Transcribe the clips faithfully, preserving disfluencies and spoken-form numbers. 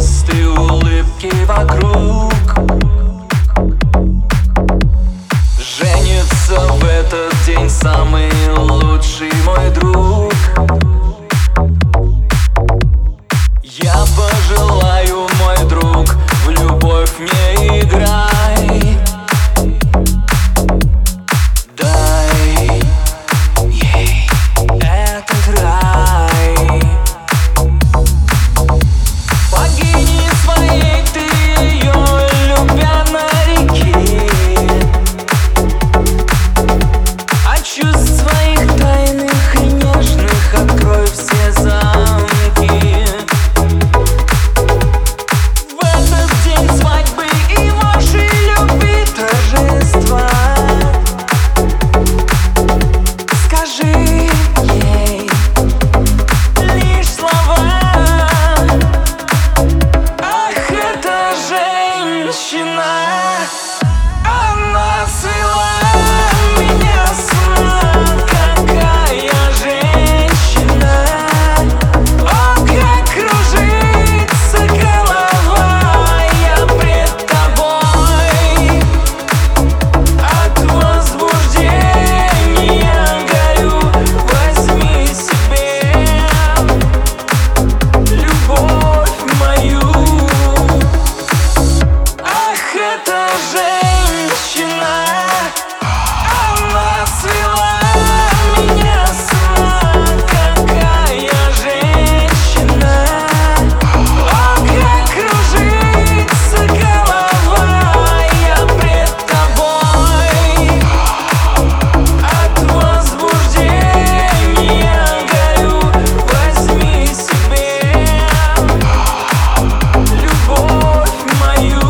жесты, улыбки вокруг. Женится в этот день самый лучший мой друг. Я пожелаю, мой друг, в любовь не играй. Дай ей этот рай. Богини своей ты ее, любя на реке, а чувств своих тайных и нежных открой все замки. В этот день свадьбы и вашей любви торжества скажи ей лишь слова. Ах, эта женщина, она свела меня с ума. Какая женщина, о, как кружится голова. Я пред тобой от возбуждения горю. Возьми себе любовь мою. Ах, эта женщина, она свела меня с ума. Какая женщина, о, как кружится голова. Я пред тобой от возбуждения горю. Возьми себе любовь мою.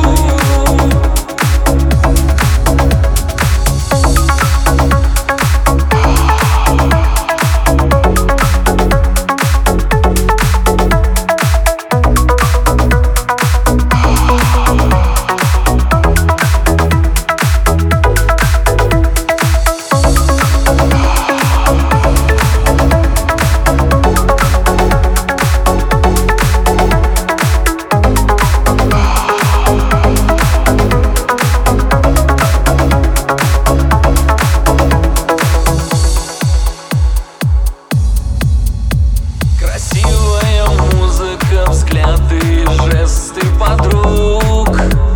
Красивая музыка, взгляды, жесты подруг.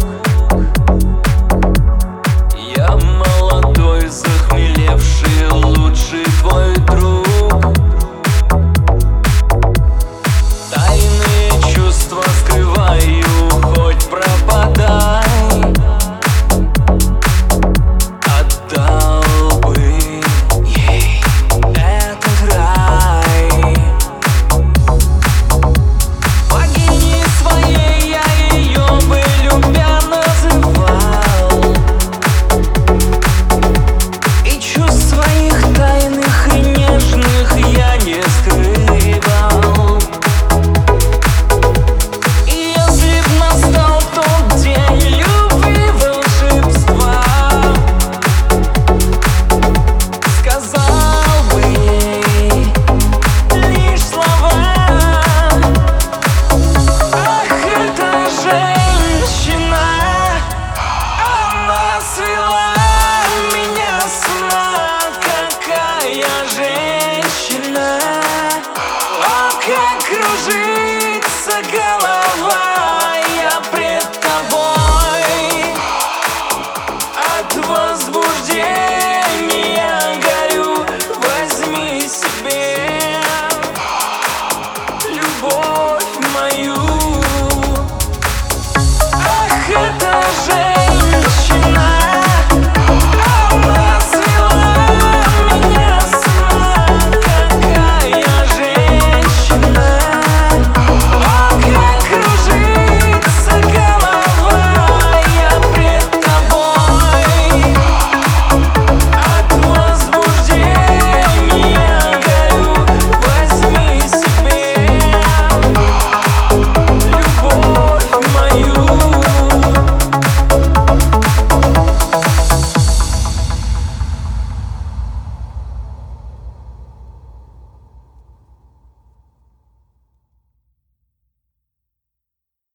Я молодой, захмелевший, лучший твой друг. Тайные чувства скрываю, хоть пропадай. Отдал бы ей этот рай. Богини своей я ее бы любя называл, и чувств своих тайных и нежных я не скрывал. И если б настал тот день любви, волшебства, сказал бы ей лишь слова. Ах, эта женщина, она свела меня с ума. Какая женщина, о, как кружится голова.